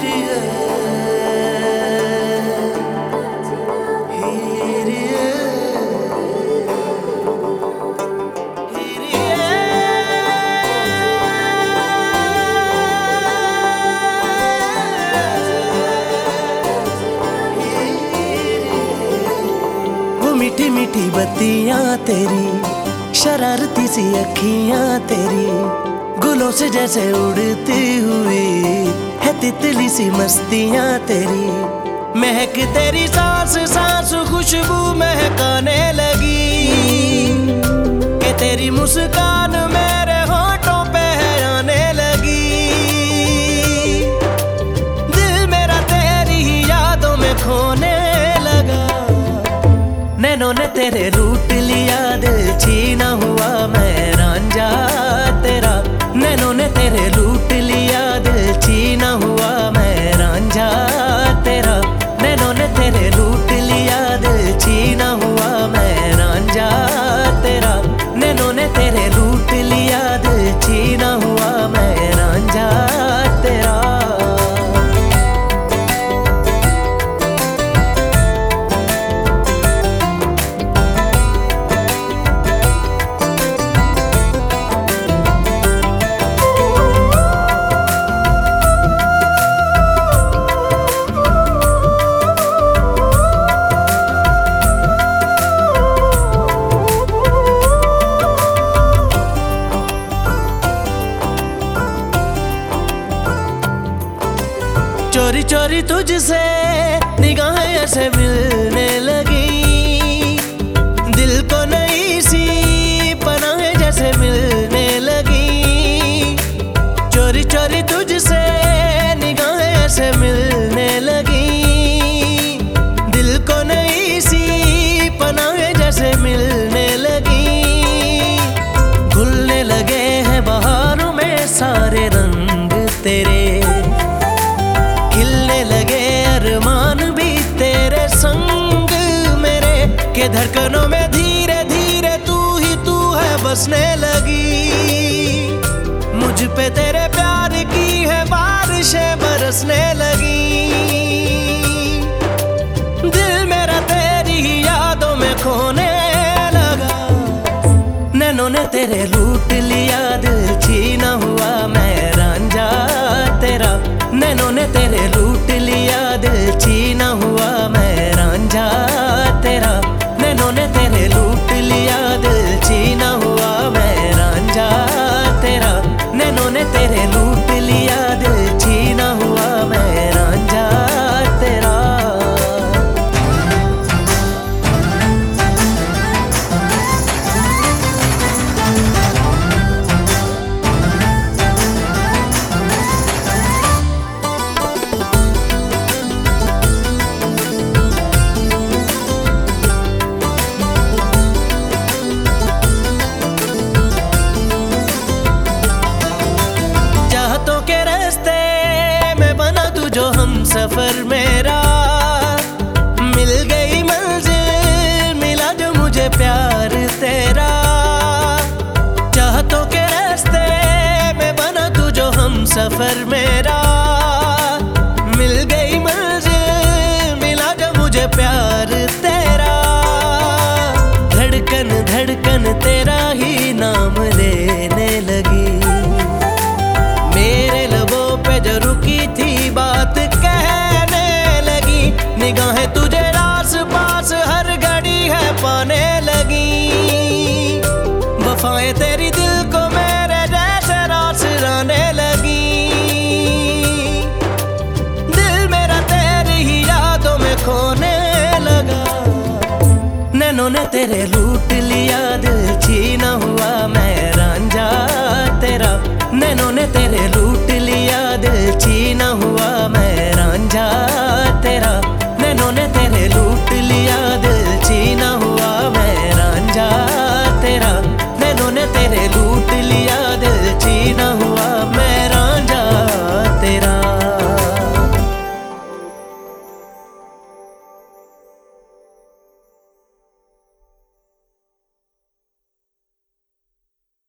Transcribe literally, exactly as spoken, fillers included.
मीठी मीठी बत्तियां तेरी, शरारती सी अखियां तेरी, गुलों से जैसे उड़ती हुई है तितली सी मस्तियां तेरी। महक तेरी सांस सांस खुशबू महकाने लगी कि तेरी मुस्कान मेरे होठों पे आने लगी। दिल मेरा तेरी ही यादों में खोने लगा, नैनों ने तेरे लूट लिया, दिल छीना हुआ मैं रांझा तेरा। नैनों ने तेरे लूट लिया, दिल छीना हुआ मैं रांझा तेरा। नैनों ने तेरे लूट लिया, दिल छीना हुआ मैं रांझा तेरा। नैनों ने तेरे लूट लिया, दिल छीना हुआ मैं रांझा तेरा। चोरी चोरी तुझसे निगाहें ऐसे मिलने लगी, दिल को नई सी पनाहें जैसे मिलने लगी। चोरी चोरी तुझसे निगाहें ऐसे मिलने लगी, दिल को नई सी पनाहें जैसे मिलने लगी। घुलने लगे हैं बहारों में सारे रंग तेरे, लगे अरमान भी तेरे संग मेरे, के धड़कनों में धीरे धीरे तू ही तू है बसने लगी। मुझ पे तेरे प्यार की है बारिशें बरसने लगी। दिल मेरा तेरी ही यादों में खोने लगा, नैनों ने तेरे लूट लिया, दिल छीना हुआ मैं रांझा तेरा। नैनों ने तेरे लूट लिया, दिल छीना हुआ मैं रांझा तेरा। नैनों ने तेरे लूट लिया, दिल छीना हुआ मैं रांझा तेरा। नैनों ने तेरे लूट लिया, दिल छीना हुआ मैं रांझा तेरा। सफर मेरा मिल गई मंजिल, मिला जो मुझे प्यार तेरा। चाहतों के रास्ते में बना तू जो हम सफर मेरा, मिल गई मंजिल, मिला जो मुझे प्यार तेरा। धड़कन धड़कन तेरा ही नाम लेने लगी, मेरे लबों पे जो रुकी थी बात कहने लगी। निगाहें तुझे रास पास हर घड़ी है पाने लगी, वफाएं तेरी दिल को मेरे जैसे रास लाने लगी। दिल मेरा तेरी ही यादों में खोने लगा, नैनों ने तेरे लूट लिया।